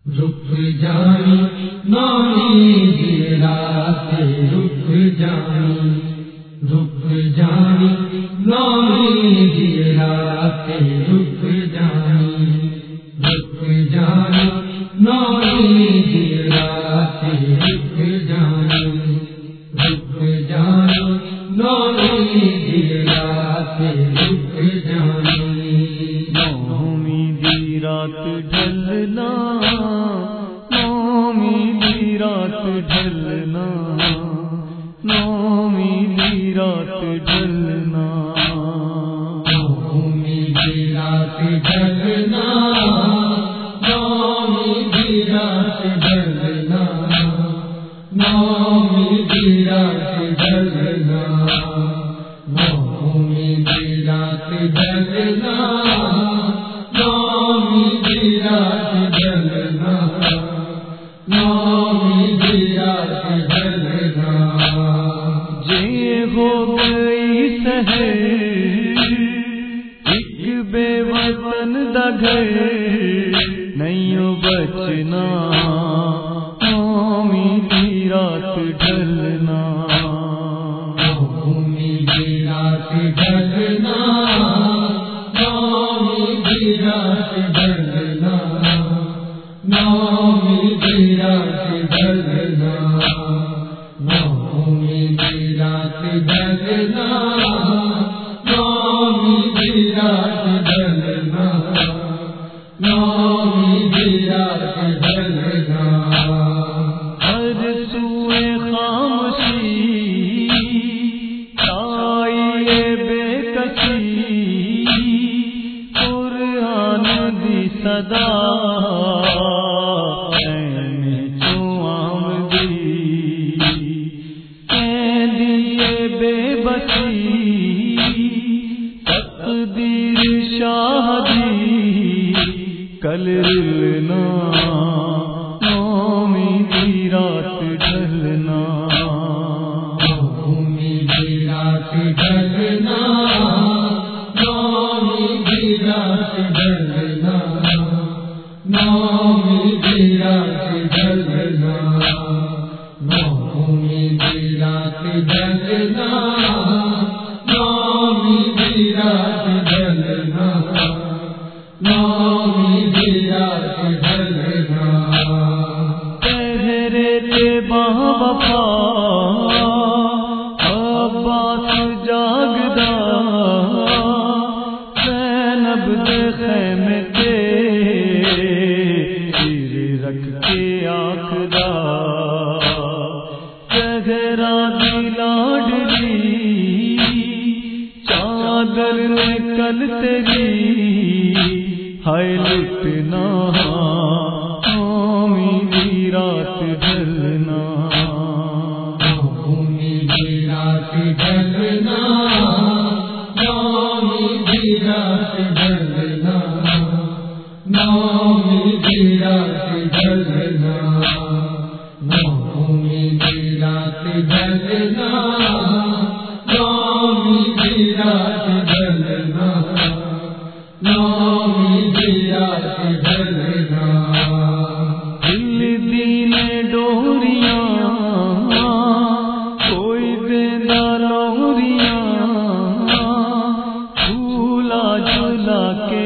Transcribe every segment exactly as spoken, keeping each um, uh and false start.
رک جانی نامی رات رک جانی رک جانی نامی رات رک جانی رک جانی نامی رات رک جانی رک جانی نامی رات رک جانی نومی رات ڈھلنا نومی رات ڈھلنا نومی رات ڈھلنا نومی رات ڈھلنا نومی رات ڈھلنا نومی رات ڈھلنا نومی رات ڈھلنا نومی رات ڈھلنا نومی رات ڈھلنا جے ہو گئی سحر ایک بے وطن دا گھر نہیں بچنا نومی رات ڈھلنا نومی رات ڈھلنا نومی رات ڈھلنا نومی رات ڈھلنا نومی رات ڈھلنا نومی رات ڈھلنا نومی رات ڈھلنا ہر سوئے خاموشی آئیے بے کسی قرآن دی صدا کل رلنا نومی رات ڈھلنا نومی رات ڈھلنا نومی رات ڈھلنا نومی رات ڈھلنا نومی رات ڈھلنا نومی رات ڈھلنا نومی رات ڈھلنا پہرے تے باوفا عباس جاگدا زینب دے خیمے تے سر رکھ کے آکھدا زہرا دی لاڈلی چادر نکل تیری ہائے لٹنا نومی رات ڈھلنا نومی رات ڈھلنا نومی رات ڈھلنا نومی رات ڈھلنا نومی رات ڈھلنا نومی رات ڈھلنا نومی رات ڈھلنا دل دین ڈوریاں کوئی دینا لوریاں جھولا جھولا کے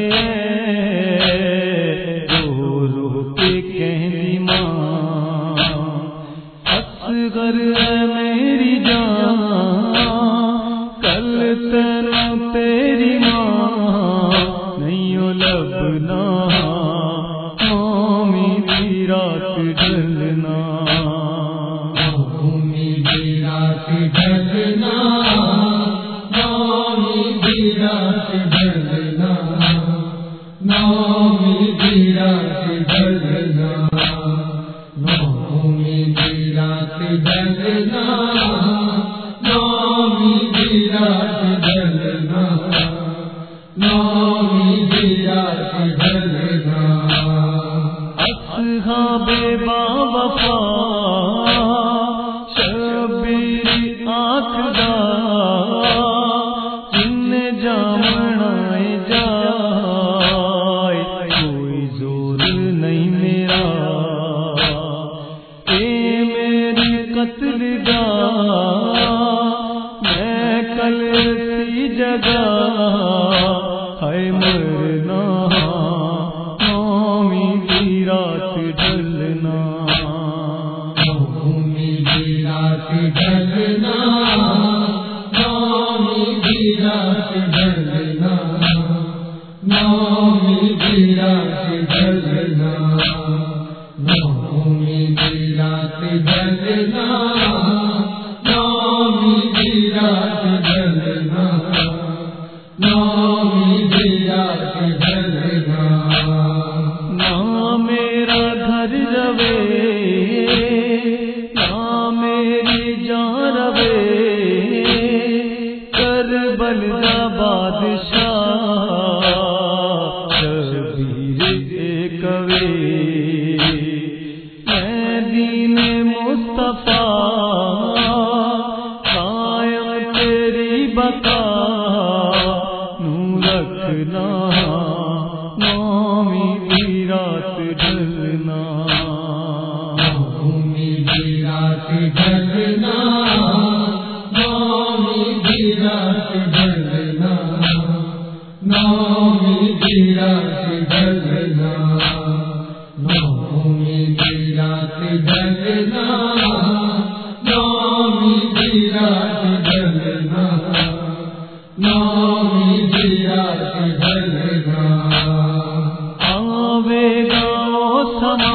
رو رو کے کہنی ماں اصغر ہے میری جان کل تینوں تیری ماں نہیں لبنا نومی رات ڈھلنا نومی رات ڈھلنا نومی رات ڈھلنا نومی رات ڈھلنا نومی رات ڈھلنا نومی رات ڈھلنا نومی رات ڈھلنا اصحاب باوفا شبیر آکھدا جن جامنا جائے کوئی زور نہیں میرا رات ڈھلنا نومی کی رات ڈھلنا نومی کی رات ڈھلنا نومی کی رات ڈھلنا نومی کی رات ڈھلنا نومی کی رات ڈھلنا نومی کی رات ڈھلنا نہ میرا گھر روے نہ میری جان روے کربل کا بادشاہ شبیر ایکوے میں دین مصطفیٰ قائم تیری بقا نو رکھنا نومی کی رات ڈھلنا نومی کی رات ڈھلنا نومی کی رات ڈھلنا نومی کی رات ڈھلنا نومی کی رات ڈھلنا نومی کی رات ڈھلنا نومی کی رات ڈھلنا آوے گا سما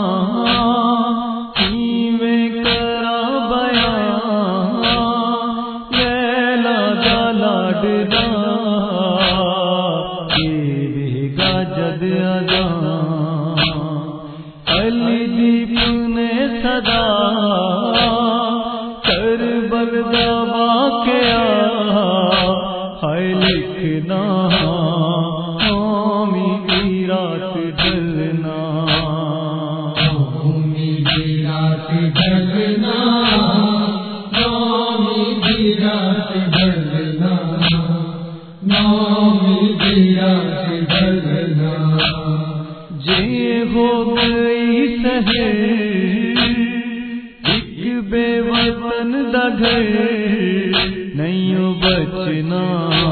میں کرا بیان لیلا دا لاڈلا تیرے گا جد اذان علی دیپ نے صدا کربل دا واقعہ ہے لکھنا نومی کی رات ڈھلنا نومی کی رات ڈھلنا نومی کی رات ڈھلنا نومی کی رات ڈھلنا جے ہو گئی سہر ایک بے وطن دا گھر نہیں بچنا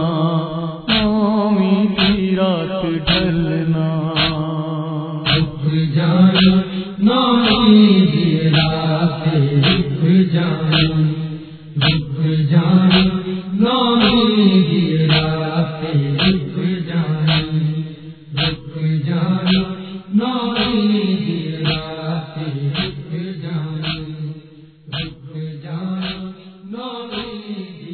نومی کی رات ڈھلنا رک جانا نومی کی رات رک جانا رک جانا نومی کی رات رک جانا رک جانا نومی کی رات رک جانا رک جانا نومی